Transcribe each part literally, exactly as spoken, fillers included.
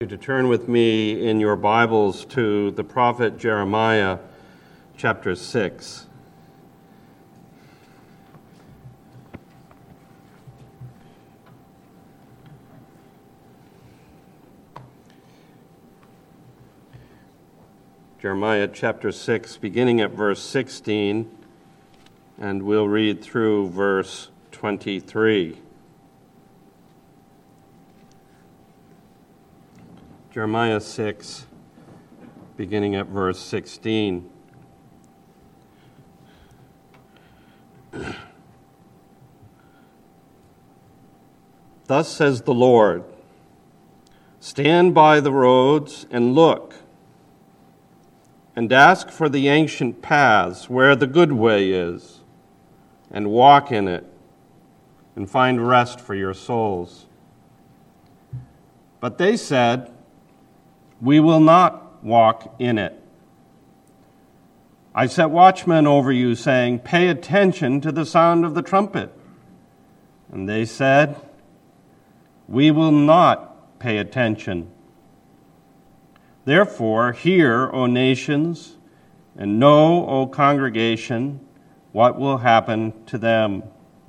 To turn with me in your Bibles to the prophet Jeremiah, chapter six. Jeremiah chapter six, beginning at verse sixteen, and we'll read through verse twenty-three. Jeremiah six, beginning at verse sixteen. Thus says the Lord, stand by the roads and look, and ask for the ancient paths where the good way is, and walk in it, and find rest for your souls. But they said, we will not walk in it. I set watchmen over you, saying, pay attention to the sound of the trumpet. And they said, we will not pay attention. Therefore, hear, O nations, and know, O congregation, what will happen to them.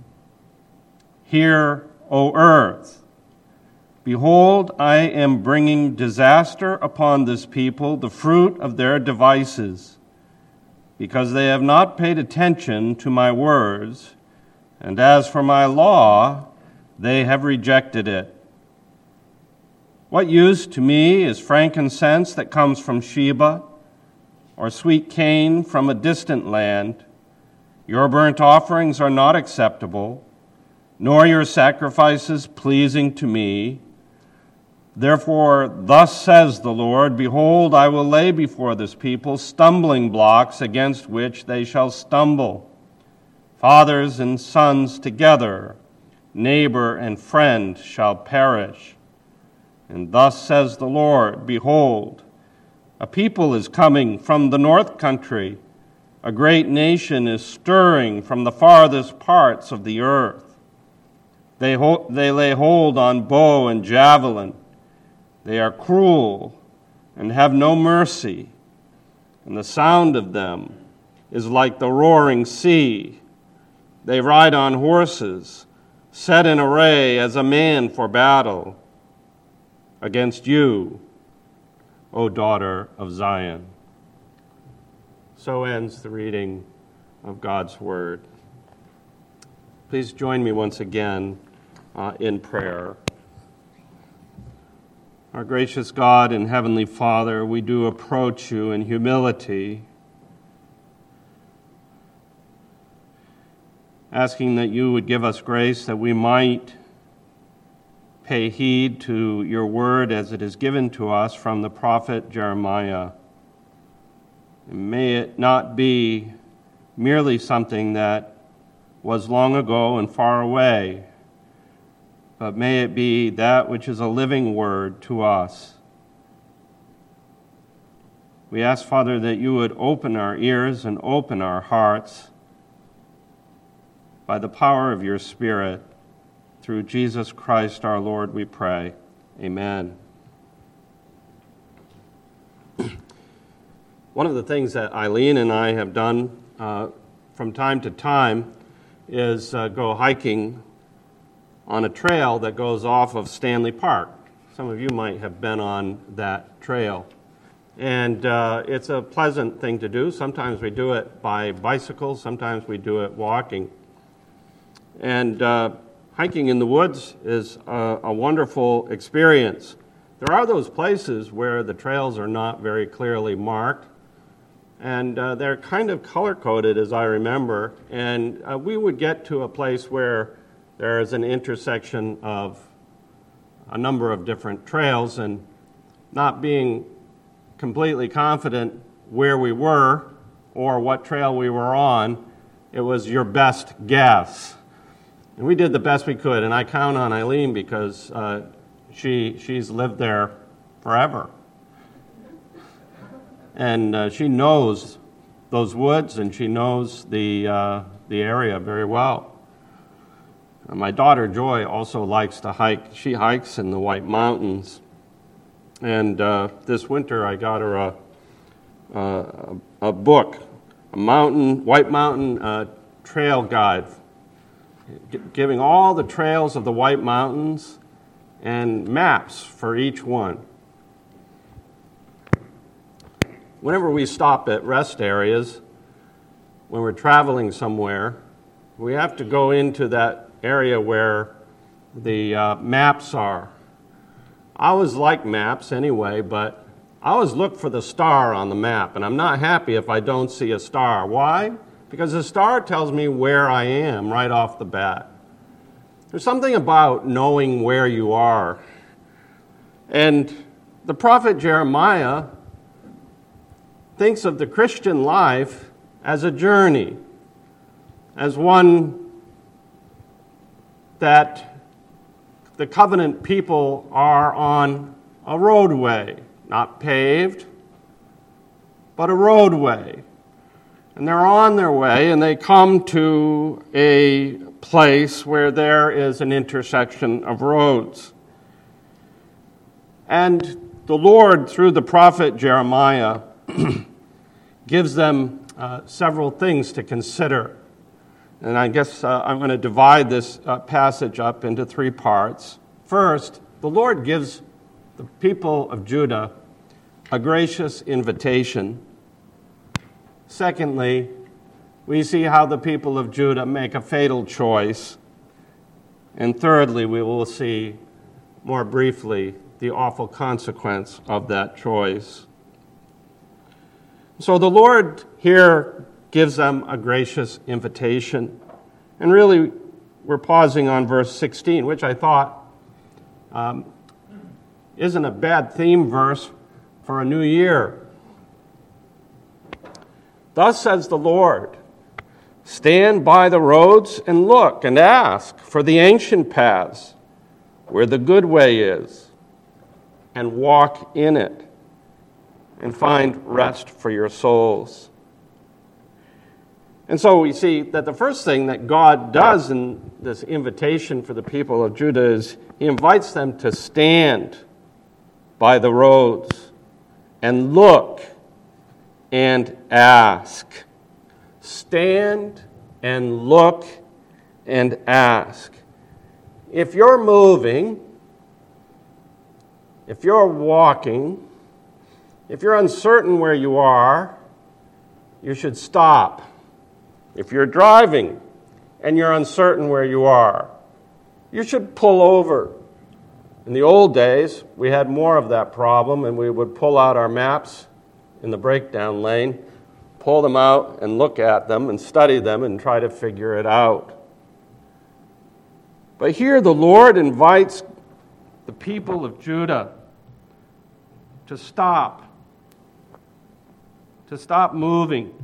Hear, O earth. Behold, I am bringing disaster upon this people, the fruit of their devices, because they have not paid attention to my words, and as for my law, they have rejected it. What use to me is frankincense that comes from Sheba, or sweet cane from a distant land? Your burnt offerings are not acceptable, nor your sacrifices pleasing to me. Therefore, thus says the Lord, behold, I will lay before this people stumbling blocks against which they shall stumble. Fathers and sons together, neighbor and friend shall perish. And thus says the Lord, behold, a people is coming from the north country. A great nation is stirring from the farthest parts of the earth. They, ho- they lay hold on bow and javelin. They are cruel and have no mercy, and the sound of them is like the roaring sea. They ride on horses, set in array as a man for battle against you, O daughter of Zion. So ends the reading of God's word. Please join me once again uh, in prayer. Our gracious God and Heavenly Father, we do approach you in humility, asking that you would give us grace that we might pay heed to your word as it is given to us from the prophet Jeremiah. And may it not be merely something that was long ago and far away, but may it be that which is a living word to us. We ask, Father, that you would open our ears and open our hearts by the power of your Spirit. Through Jesus Christ our Lord, we pray. Amen. One of the things that Eileen and I have done uh, from time to time is uh, go hiking on a trail that goes off of Stanley Park. Some of you might have been on that trail. And uh, it's a pleasant thing to do. Sometimes we do it by bicycle, sometimes we do it walking. And uh, hiking in the woods is a, a wonderful experience. There are those places where the trails are not very clearly marked, and uh, they're kind of color-coded, as I remember. And uh, we would get to a place where there is an intersection of a number of different trails, and not being completely confident where we were or what trail we were on, it was your best guess. And we did the best we could, and I count on Eileen because uh, she she's lived there forever. And uh, she knows those woods, and she knows the uh, the area very well. My daughter Joy also likes to hike. She hikes in the White Mountains. And uh, this winter I got her a, a, a book, a mountain, White Mountain uh, Trail Guide, g- giving all the trails of the White Mountains and maps for each one. Whenever we stop at rest areas, when we're traveling somewhere, we have to go into that area where the uh, maps are. I always like maps anyway, but I always look for the star on the map, and I'm not happy if I don't see a star. Why? Because the star tells me where I am right off the bat. There's something about knowing where you are. And the prophet Jeremiah thinks of the Christian life as a journey, as one that the covenant people are on a roadway, not paved, but a roadway. And they're on their way, and they come to a place where there is an intersection of roads. And the Lord, through the prophet Jeremiah, gives them uh, several things to consider. And I guess uh, I'm going to divide this uh, passage up into three parts. First, the Lord gives the people of Judah a gracious invitation. Secondly, we see how the people of Judah make a fatal choice. And thirdly, we will see more briefly the awful consequence of that choice. So the Lord here gives them a gracious invitation. And really, we're pausing on verse sixteen, which I thought um, isn't a bad theme verse for a new year. Thus says the Lord, stand by the roads and look and ask for the ancient paths where the good way is, and walk in it, and find rest for your souls. And so we see that the first thing that God does in this invitation for the people of Judah is he invites them to stand by the roads and look and ask. Stand and look and ask. If you're moving, if you're walking, if you're uncertain where you are, you should stop. If you're driving and you're uncertain where you are, you should pull over. In the old days, we had more of that problem, and we would pull out our maps in the breakdown lane, pull them out and look at them and study them and try to figure it out. But here the Lord invites the people of Judah to stop, to stop moving.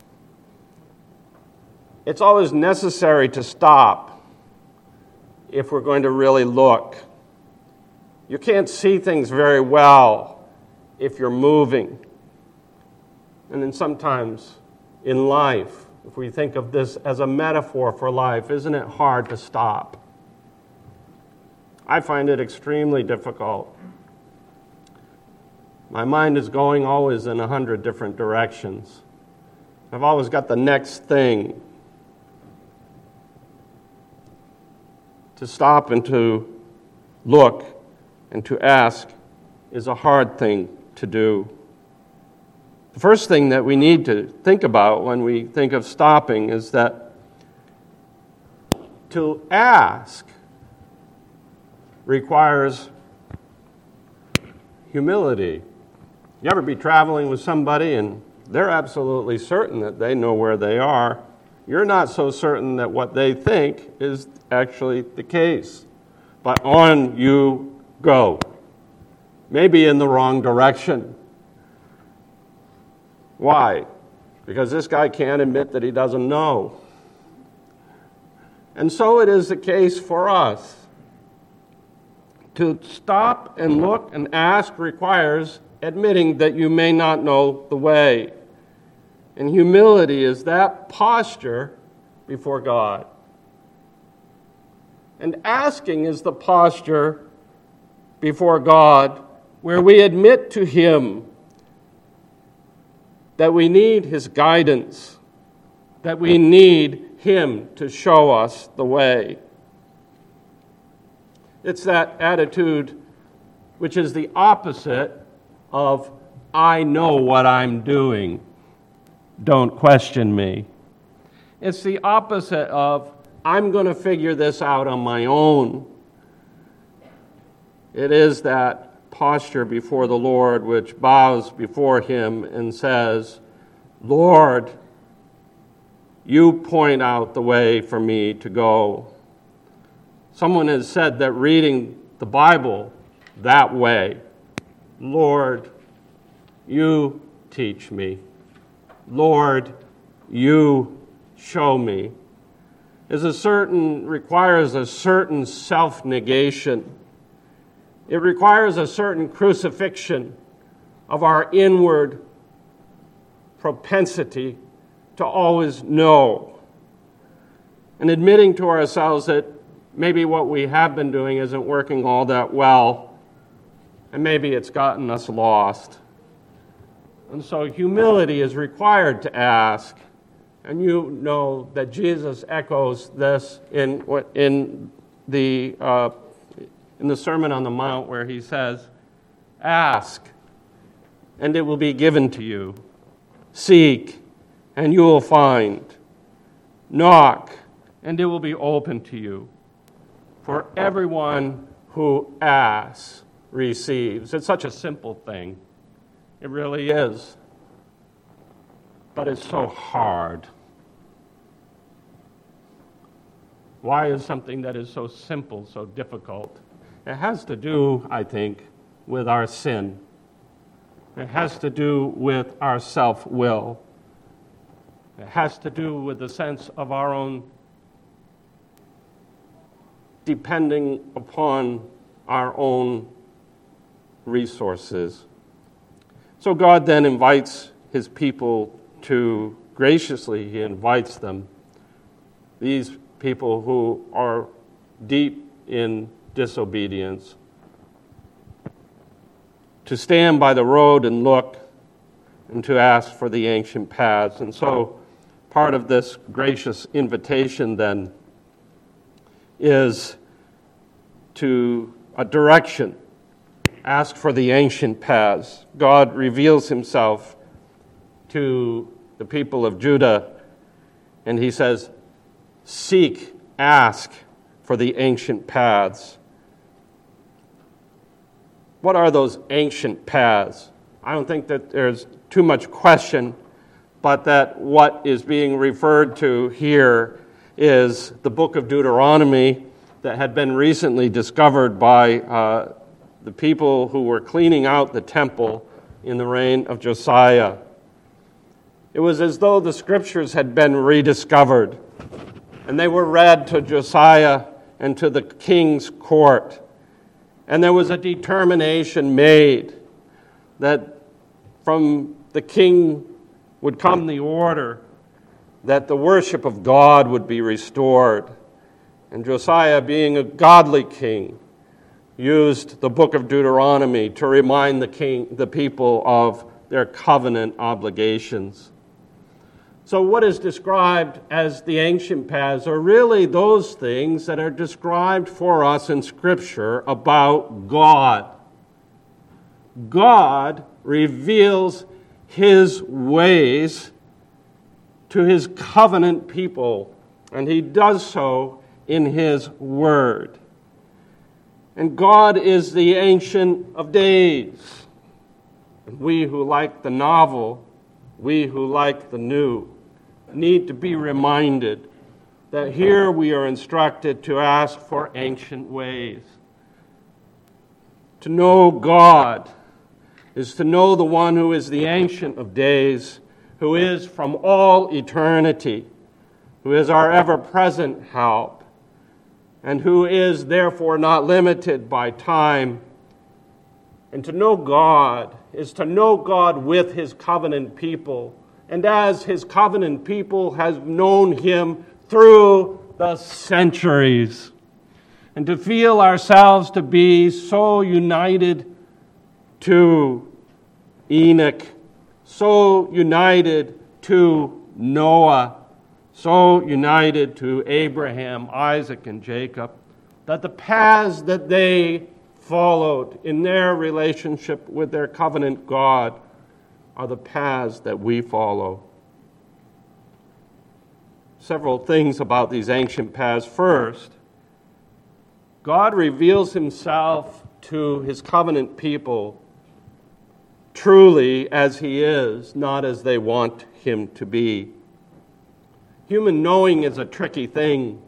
It's always necessary to stop if we're going to really look. You can't see things very well if you're moving. And then sometimes in life, if we think of this as a metaphor for life, isn't it hard to stop? I find it extremely difficult. My mind is going always in a hundred different directions. I've always got the next thing. To stop and to look and to ask is a hard thing to do. The first thing that we need to think about when we think of stopping is that to ask requires humility. You ever be traveling with somebody and they're absolutely certain that they know where they are? You're not so certain that what they think is actually the case. But on you go. Maybe in the wrong direction. Why? Because this guy can't admit that he doesn't know. And so it is the case for us. To stop and look and ask requires admitting that you may not know the way. And humility is that posture before God. And asking is the posture before God where we admit to Him that we need His guidance, that we need Him to show us the way. It's that attitude which is the opposite of, I know what I'm doing, don't question me. It's the opposite of, I'm going to figure this out on my own. It is that posture before the Lord which bows before Him and says, Lord, you point out the way for me to go. Someone has said that reading the Bible that way, Lord, you teach me. Lord, you show me, is a certain, requires a certain self-negation. It requires a certain crucifixion of our inward propensity to always know, and admitting to ourselves that maybe what we have been doing isn't working all that well, and maybe it's gotten us lost. And so humility is required to ask, and you know that Jesus echoes this in in the uh, in the Sermon on the Mount, where He says, "Ask, and it will be given to you. Seek, and you will find. Knock, and it will be open to you. For everyone who asks receives." It's such a simple thing. It really is. But it's so hard. Why is something that is so simple so difficult? It has to do, I think, with our sin. It has to do with our self-will. It has to do with the sense of our own depending upon our own resources. So God then invites His people to, graciously He invites them, these people who are deep in disobedience, to stand by the road and look and to ask for the ancient paths. And so part of this gracious invitation then is to a direction. Ask for the ancient paths. God reveals Himself to the people of Judah, and He says, seek, ask for the ancient paths. What are those ancient paths? I don't think that there's too much question, but that what is being referred to here is the book of Deuteronomy that had been recently discovered by uh, the people who were cleaning out the temple in the reign of Josiah. It was as though the scriptures had been rediscovered, and they were read to Josiah and to the king's court. And there was a determination made that from the king would come the order that the worship of God would be restored. And Josiah, being a godly king, used the book of Deuteronomy to remind the king, the people of their covenant obligations. So what is described as the ancient paths are really those things that are described for us in Scripture about God. God reveals His ways to His covenant people, and He does so in His Word. And God is the Ancient of Days. And we who like the novel, we who like the new, need to be reminded that here we are instructed to ask for ancient ways. To know God is to know the one who is the Ancient of Days, who is from all eternity, who is our ever-present help, and who is therefore not limited by time. And to know God is to know God with His covenant people, and as His covenant people has known Him through the centuries. And to feel ourselves to be so united to Enoch, so united to Noah, so united to Abraham, Isaac, and Jacob, that the paths that they followed in their relationship with their covenant God are the paths that we follow. Several things about these ancient paths. First, God reveals himself to his covenant people truly as he is, not as they want him to be. Human knowing is a tricky thing.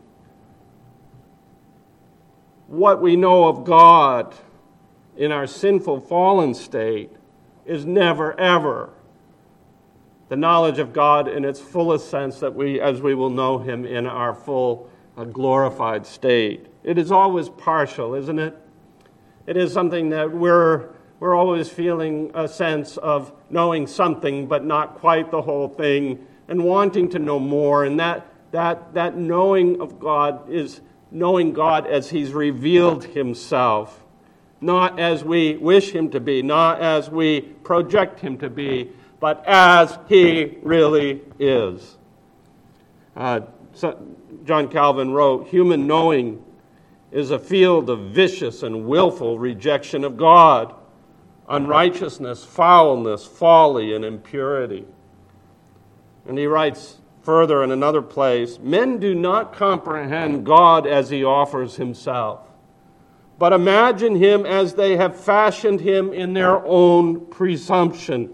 What we know of God in our sinful, fallen state is never, ever the knowledge of God in its fullest sense that we, as we will know him in our full, uh, glorified state. It is always partial, isn't it? It is something that we're we're always feeling a sense of knowing something, but not quite the whole thing, and wanting to know more. And that that that knowing of God is knowing God as he's revealed himself, not as we wish him to be, not as we project him to be, but as he really is. Uh, so John Calvin wrote, "Human knowing is a field of vicious and willful rejection of God, unrighteousness, foulness, folly, and impurity." And he writes further in another place, "Men do not comprehend God as he offers himself, but imagine him as they have fashioned him in their own presumption.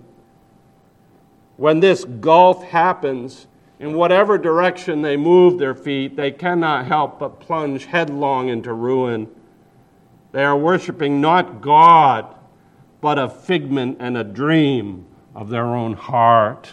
When this gulf happens, in whatever direction they move their feet, they cannot help but plunge headlong into ruin. They are worshiping not God, but a figment and a dream of their own heart."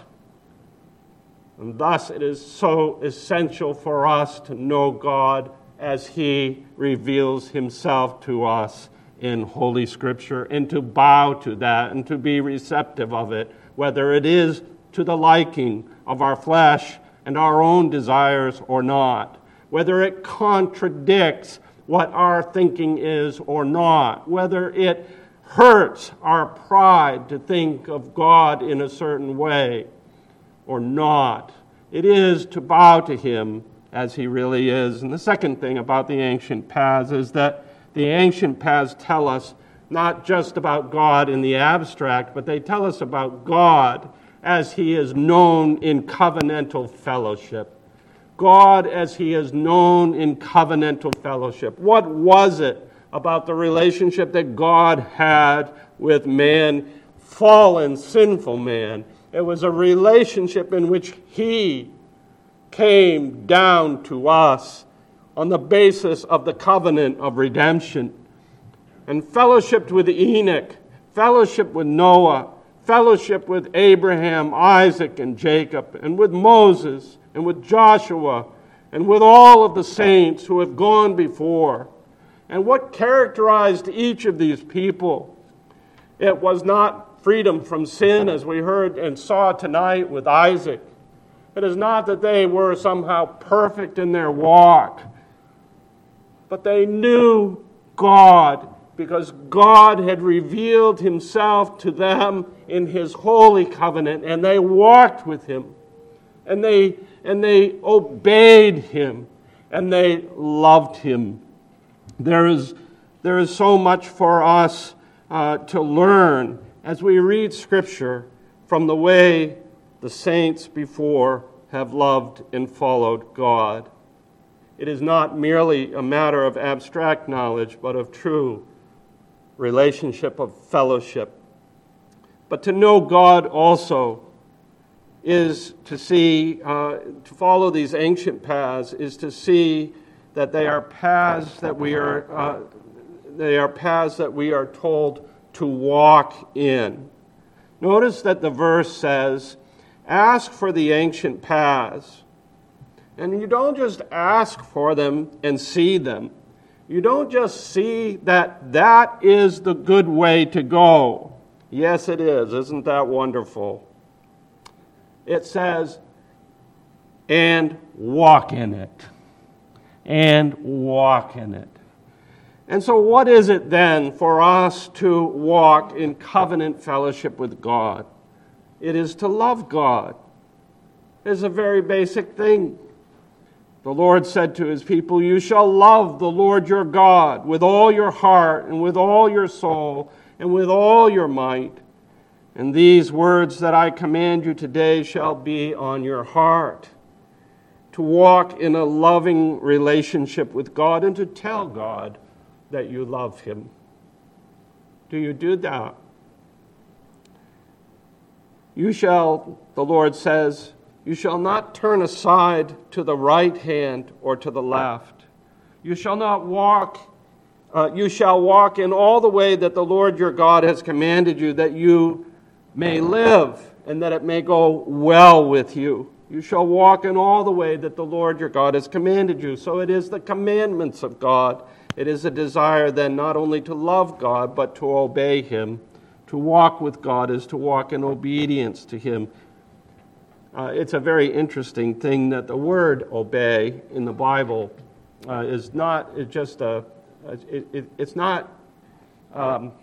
And thus it is so essential for us to know God as he reveals himself to us in Holy Scripture, and to bow to that and to be receptive of it, whether it is to the liking of our flesh and our own desires or not, whether it contradicts what our thinking is or not, whether it hurts our pride to think of God in a certain way or not. It is to bow to him as he really is. And the second thing about the ancient paths is that the ancient paths tell us not just about God in the abstract, but they tell us about God as he is known in covenantal fellowship. God as he is known in covenantal fellowship. What was it about the relationship that God had with man, fallen, sinful man? It was a relationship in which he came down to us on the basis of the covenant of redemption, and fellowshiped with Enoch, fellowship with Noah, fellowship with Abraham, Isaac, and Jacob, and with Moses, and with Joshua, and with all of the saints who have gone before. And what characterized each of these people? It was not freedom from sin, as we heard and saw tonight with Isaac. It is not that they were somehow perfect in their walk, but they knew God because God had revealed himself to them in his holy covenant, and they walked with him, and they and they obeyed him, and they loved him. There is there is so much for us uh, to learn as we read Scripture from the way the saints before have loved and followed God. It is not merely a matter of abstract knowledge, but of true relationship, of fellowship. But to know God also is to see, uh, to follow these ancient paths, is to see that they are paths that we are, uh, they are paths that we are told to walk in. Notice that the verse says, "Ask for the ancient paths." And you don't just ask for them and see them. You don't just see that that is the good way to go. Yes, it is. Isn't that wonderful? It says, and walk in it. And walk in it. And so what is it then for us to walk in covenant fellowship with God? It is to love God. It's a very basic thing. The Lord said to his people, "You shall love the Lord your God with all your heart and with all your soul and with all your might. And these words that I command you today shall be on your heart." To walk in a loving relationship with God and to tell God that you love him. Do you do that? You shall, the Lord says, you shall not turn aside to the right hand or to the left. You shall not walk, uh, you shall walk in all the way that the Lord your God has commanded you, that you may live and that it may go well with you. You shall walk in all the way that the Lord your God has commanded you. So it is the commandments of God. It is a desire then not only to love God, but to obey him. To walk with God is to walk in obedience to him. Uh, it's a very interesting thing that the word obey in the Bible uh, is not it's just a, it, it, it's not, um,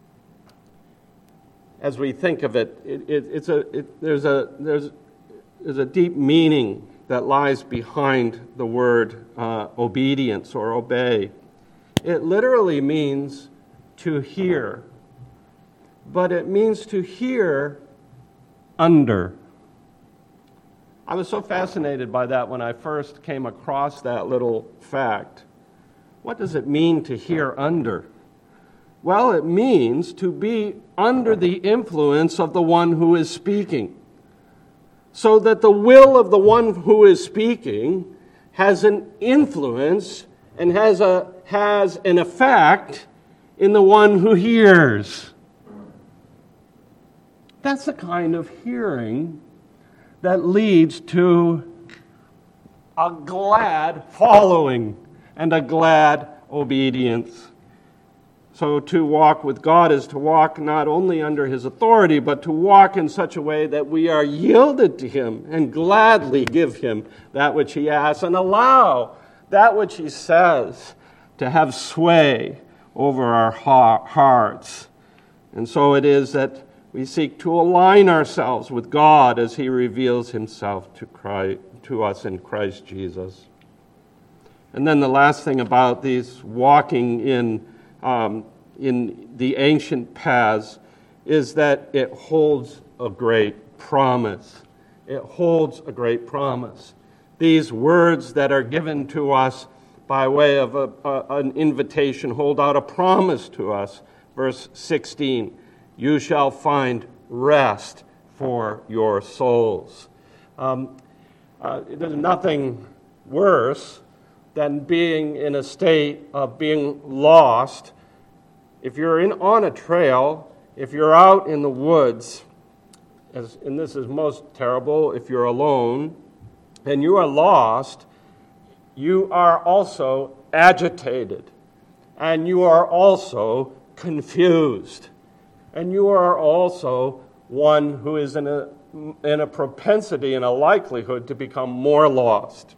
as we think of it, it, it it's a, it, there's a, there's, there's a deep meaning that lies behind the word uh, obedience or obey. It literally means to hear, but it means to hear under. I was so fascinated by that when I first came across that little fact. What does it mean to hear under? Well, it means to be under the influence of the one who is speaking, so that the will of the one who is speaking has an influence and has a has an effect in the one who hears. That's the kind of hearing that leads to a glad following and a glad obedience. So to walk with God is to walk not only under his authority, but to walk in such a way that we are yielded to him and gladly give him that which he asks and allow that which he says to have sway over our hearts. And so it is that we seek to align ourselves with God as he reveals himself to Christ, to us in Christ Jesus. And then the last thing about these walking in um, in the ancient paths is that it holds a great promise. It holds a great promise. These words that are given to us by way of a, a, an invitation hold out a promise to us. Verse sixteen, you shall find rest for your souls. Um, uh, there's nothing worse than being in a state of being lost. If you're in on a trail, if you're out in the woods, as, and this is most terrible if you're alone, and you are lost, you are also agitated, and you are also confused, and you are also one who is in a, in a propensity and a likelihood to become more lost.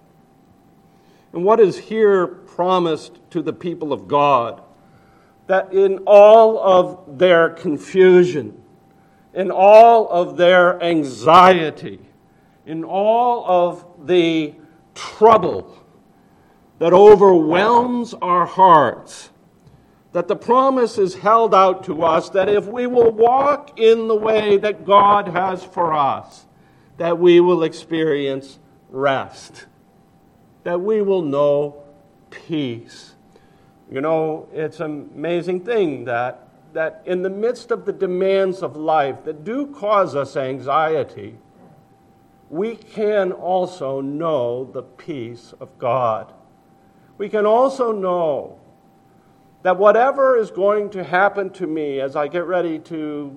And what is here promised to the people of God? That in all of their confusion, in all of their anxiety, in all of the trouble that overwhelms our hearts, that the promise is held out to us that if we will walk in the way that God has for us, that we will experience rest, that we will know peace. You know, it's an amazing thing that, that in the midst of the demands of life that do cause us anxiety, we can also know the peace of God. We can also know that whatever is going to happen to me as I get ready to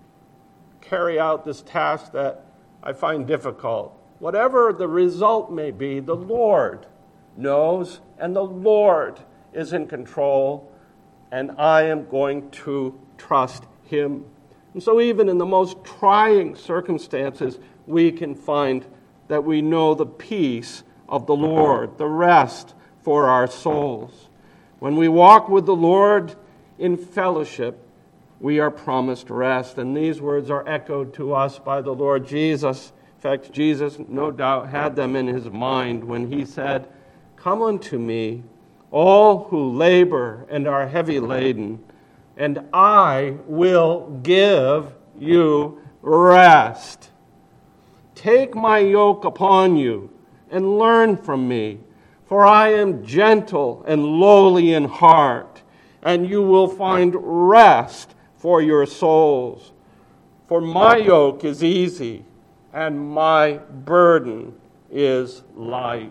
carry out this task that I find difficult, whatever the result may be, the Lord knows, and the Lord is in control, and I am going to trust him. And so even in the most trying circumstances, we can find that we know the peace of the Lord, the rest for our souls. When we walk with the Lord in fellowship, we are promised rest. And these words are echoed to us by the Lord Jesus. In fact, Jesus no doubt had them in his mind when he said, "Come unto me, all who labor and are heavy laden, and I will give you rest. Take my yoke upon you and learn from me, for I am gentle and lowly in heart, and you will find rest for your souls. For my yoke is easy, and my burden is light."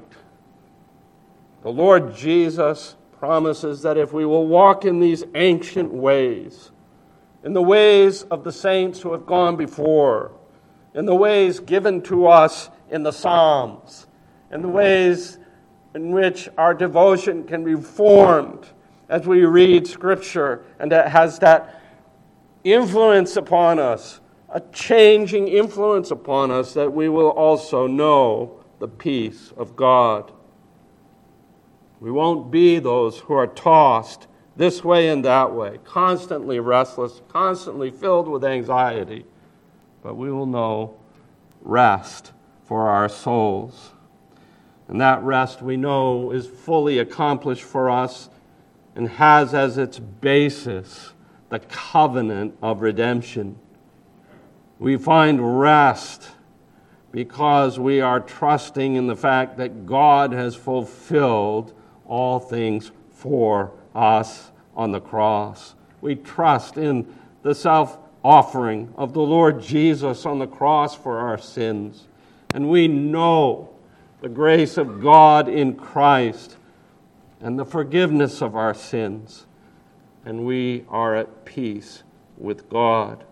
The Lord Jesus promises that if we will walk in these ancient ways, in the ways of the saints who have gone before, in the ways given to us in the Psalms, in the ways in which our devotion can be formed as we read Scripture, and that has that influence upon us, a changing influence upon us, that we will also know the peace of God. We won't be those who are tossed this way and that way, constantly restless, constantly filled with anxiety, but we will know rest for our souls. And that rest, we know, is fully accomplished for us and has as its basis the covenant of redemption. We find rest because we are trusting in the fact that God has fulfilled all things for us on the cross. We trust in the self-offering of the Lord Jesus on the cross for our sins. And we know the grace of God in Christ and the forgiveness of our sins. And we are at peace with God.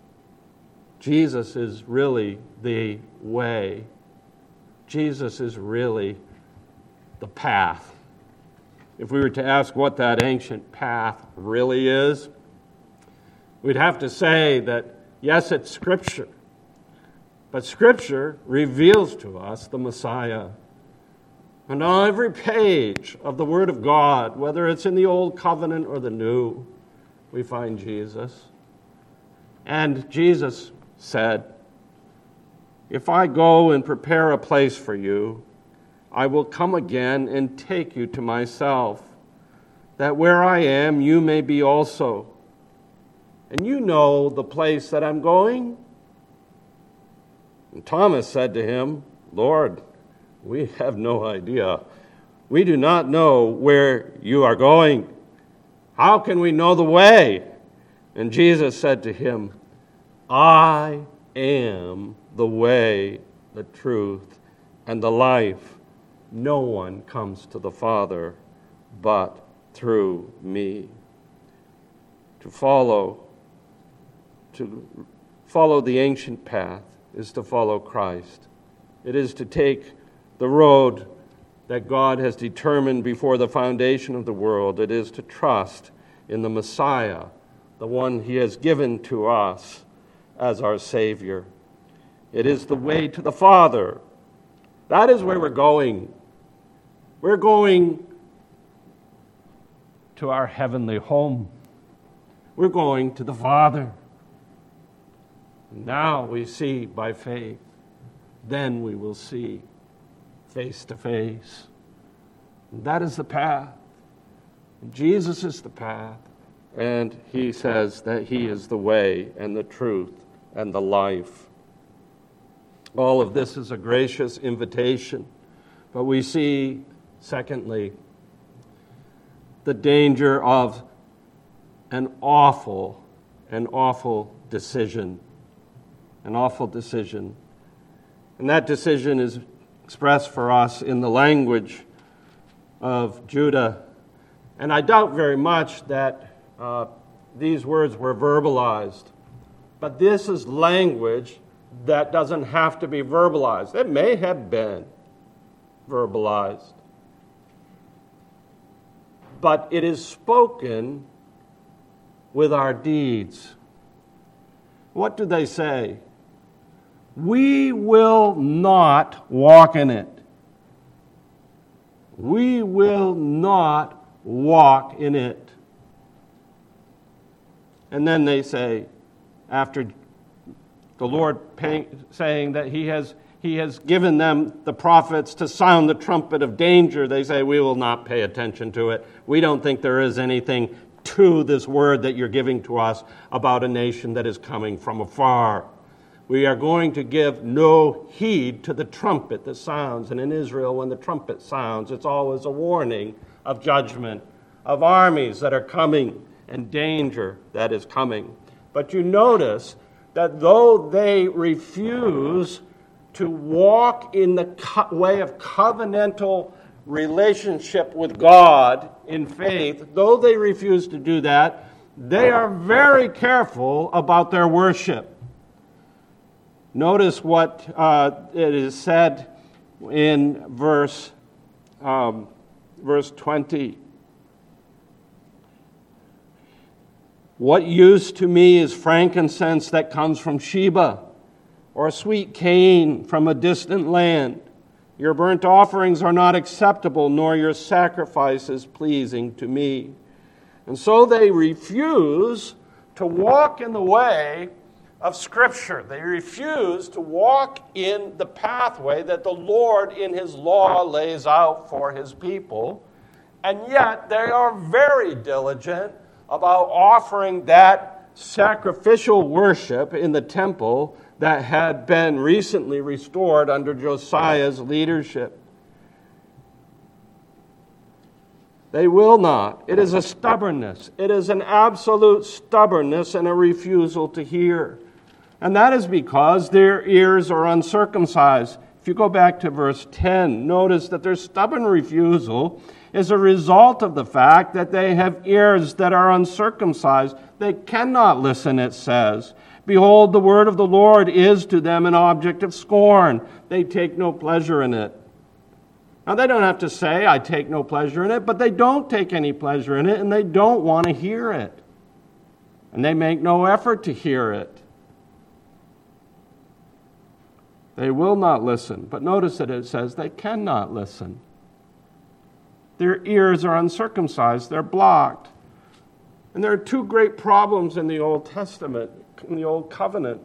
Jesus is really the way. Jesus is really the path. If we were to ask what that ancient path really is, we'd have to say that, yes, it's Scripture. But Scripture reveals to us the Messiah. And on every page of the Word of God, whether it's in the Old Covenant or the New, we find Jesus. And Jesus said, "If I go and prepare a place for you, I will come again and take you to myself, that where I am, you may be also. And you know the place that I'm going?" And Thomas said to him, "Lord, we have no idea. We do not know where you are going. How can we know the way?" And Jesus said to him, "I am the way, the truth, and the life. No one comes to the Father but through me." To follow, to follow the ancient path is to follow Christ. It is to take the road that God has determined before the foundation of the world. It is to trust in the Messiah, the one he has given to us as our Savior. It is the way to the Father. That is where we're going. We're going to our heavenly home. We're going to the Father. Now we see by faith. Then we will see face to face. That is the path. Jesus is the path. And he says that he is the way and the truth and the life. All of this is a gracious invitation. But we see, secondly, the danger of an awful, an awful decision. An awful decision. And that decision is expressed for us in the language of Judah. And I doubt very much that uh, these words were verbalized. But this is language that doesn't have to be verbalized. It may have been verbalized. But it is spoken with our deeds. What do they say? We will not walk in it. We will not walk in it. And then they say, after the Lord paying, saying that he has, he has given them, the prophets, to sound the trumpet of danger, they say, we will not pay attention to it. We don't think there is anything to this word that you're giving to us about a nation that is coming from afar. We are going to give no heed to the trumpet that sounds. And in Israel, when the trumpet sounds, it's always a warning of judgment, of armies that are coming and danger that is coming. But you notice that though they refuse to walk in the co- way of covenantal relationship with God in faith, though they refuse to do that, they are very careful about their worship. Notice what uh, it is said in verse, um, verse twenty. What use to me is frankincense that comes from Sheba, or sweet cane from a distant land? Your burnt offerings are not acceptable, nor your sacrifices pleasing to me. And so they refuse to walk in the way of Scripture. They refuse to walk in the pathway that the Lord in His law lays out for His people. And yet they are very diligent about offering that sacrificial worship in the temple that had been recently restored under Josiah's leadership. They will not. It is a stubbornness. It is an absolute stubbornness and a refusal to hear. And that is because their ears are uncircumcised. If you go back to verse ten, notice that their stubborn refusal is a result of the fact that they have ears that are uncircumcised. They cannot listen, it says. Behold, the word of the Lord is to them an object of scorn. They take no pleasure in it. Now, they don't have to say, I take no pleasure in it, but they don't take any pleasure in it, and they don't want to hear it. And they make no effort to hear it. They will not listen. But notice that it says they cannot listen. Their ears are uncircumcised. They're blocked. And there are two great problems in the Old Testament, in the Old Covenant.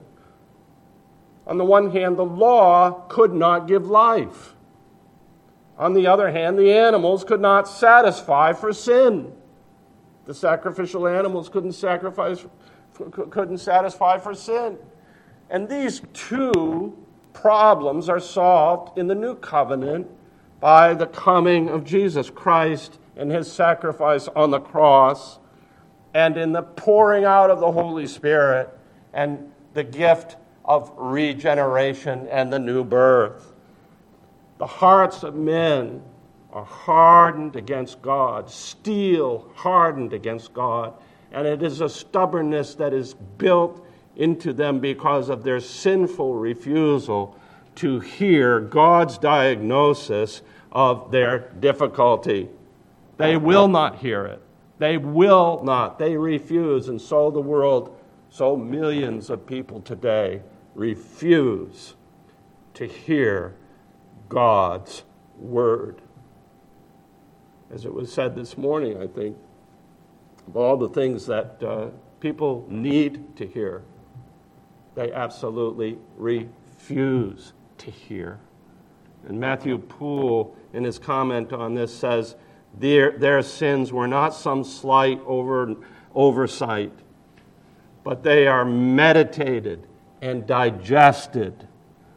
On the one hand, the law could not give life. On the other hand, the animals could not satisfy for sin. The sacrificial animals couldn't sacrifice, couldn't satisfy for sin. And these two problems are solved in the new covenant by the coming of Jesus Christ and His sacrifice on the cross, and in the pouring out of the Holy Spirit and the gift of regeneration and the new birth. The hearts of men are hardened against God, steel hardened against God, and it is a stubbornness that is built into them because of their sinful refusal to hear God's diagnosis of their difficulty. They will not hear it. They will not. They refuse. And so the world, so millions of people today refuse to hear God's word. As it was said this morning, I think, of all the things that uh, people need to hear, they absolutely refuse to hear. And Matthew Poole, in his comment on this, says, their, their sins were not some slight over, oversight, but they are meditated and digested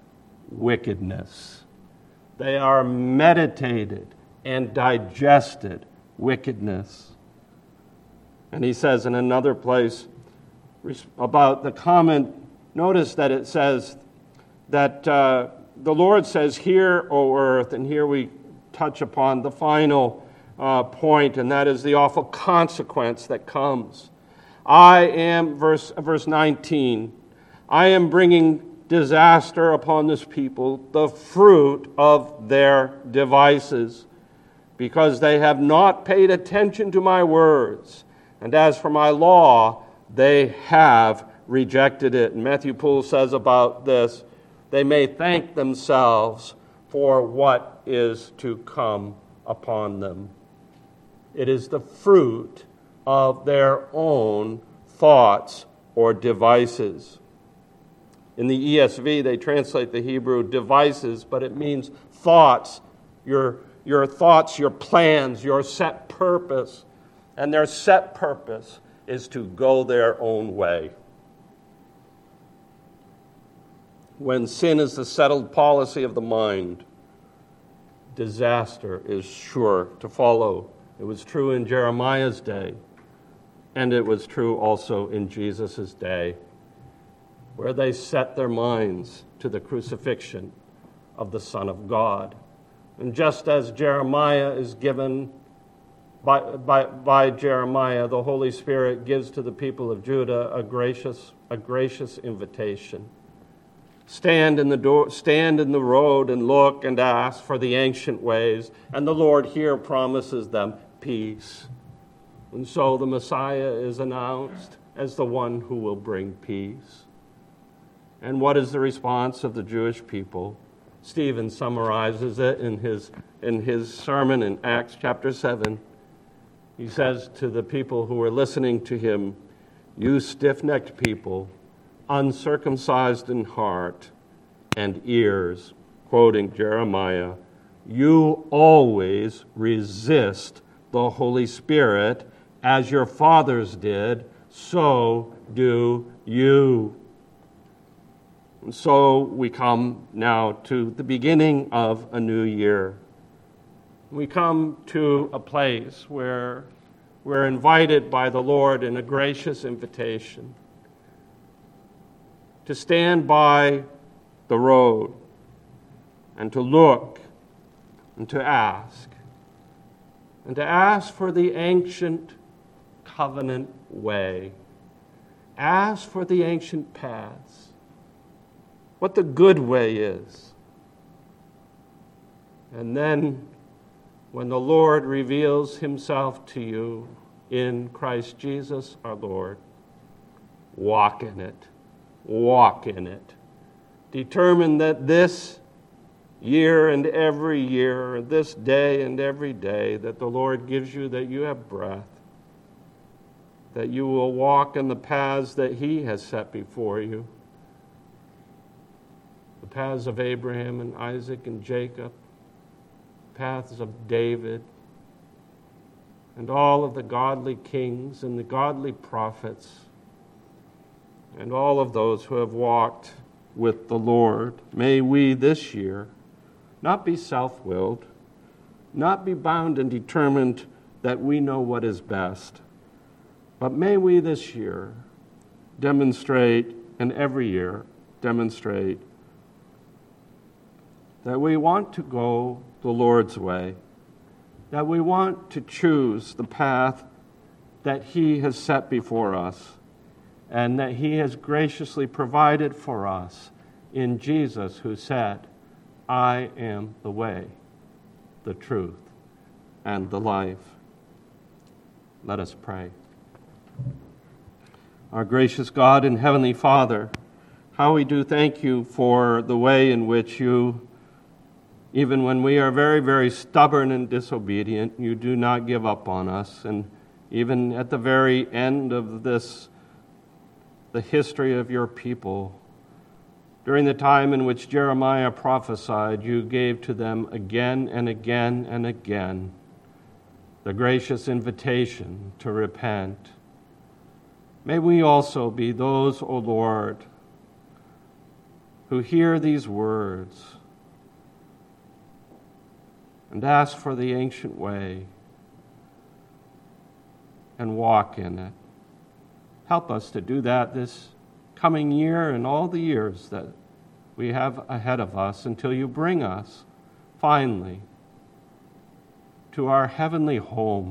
wickedness. They are meditated and digested wickedness. And he says in another place about the comment, notice that it says that uh, the Lord says, hear, O earth, and here we touch upon the final uh, point, and that is the awful consequence that comes. I am, verse, verse nineteen, I am bringing disaster upon this people, the fruit of their devices, because they have not paid attention to my words. And as for my law, they have rejected it. And Matthew Poole says about this, they may thank themselves for what is to come upon them. It is the fruit of their own thoughts or devices. In the E S V, they translate the Hebrew devices, but it means thoughts, your, your thoughts, your plans, your set purpose. And their set purpose is to go their own way. When sin is the settled policy of the mind, disaster is sure to follow. It was true in Jeremiah's day, and it was true also in Jesus' day, where they set their minds to the crucifixion of the Son of God. And just as Jeremiah is given, by, by, by Jeremiah, the Holy Spirit gives to the people of Judah a gracious, a gracious invitation. Stand in the door, stand in the road and look and ask for the ancient ways. And the Lord here promises them peace. And so the Messiah is announced as the one who will bring peace. And what is the response of the Jewish people? Stephen summarizes it in his, in his sermon in Acts chapter seven. He says to the people who were listening to him, "You stiff-necked people, uncircumcised in heart and ears," quoting Jeremiah, "you always resist the Holy Spirit as your fathers did, so do you." And so we come now to the beginning of a new year. We come to a place where we're invited by the Lord in a gracious invitation to stand by the road and to look and to ask, and to ask for the ancient covenant way. Ask for the ancient paths, what the good way is. And then, when the Lord reveals himself to you in Christ Jesus our Lord, walk in it. Walk in it. Determine that this year and every year, this day and every day that the Lord gives you, that you have breath, that you will walk in the paths that he has set before you, the paths of Abraham and Isaac and Jacob, paths of David, and all of the godly kings and the godly prophets, and all of those who have walked with the Lord. May we this year not be self-willed, not be bound and determined that we know what is best, but may we this year demonstrate, and every year demonstrate, that we want to go the Lord's way, that we want to choose the path that he has set before us, and that he has graciously provided for us in Jesus, who said, "I am the way, the truth, and the life." Let us pray. Our gracious God and Heavenly Father, how we do thank you for the way in which you, even when we are very, very stubborn and disobedient, you do not give up on us. And even at the very end of this, the history of your people, during the time in which Jeremiah prophesied, you gave to them again and again and again the gracious invitation to repent. May we also be those, O Lord, who hear these words and ask for the ancient way and walk in it. Help us to do that this coming year and all the years that we have ahead of us until you bring us finally to our heavenly home,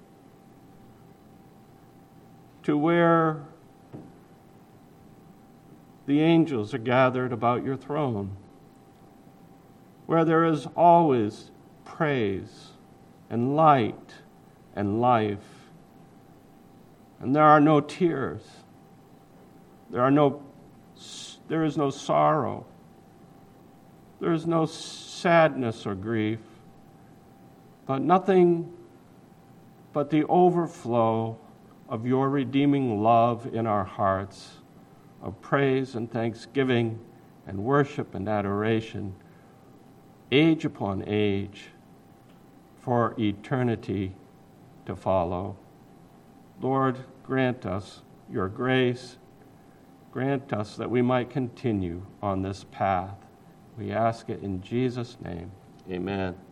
to where the angels are gathered about your throne, where there is always praise and light and life, and there are no tears. There are no, there is no sorrow. There is no sadness or grief, but nothing but the overflow of your redeeming love in our hearts, of praise and thanksgiving and worship and adoration, age upon age, for eternity to follow. Lord, grant us your grace. Grant us that we might continue on this path. We ask it in Jesus' name. Amen.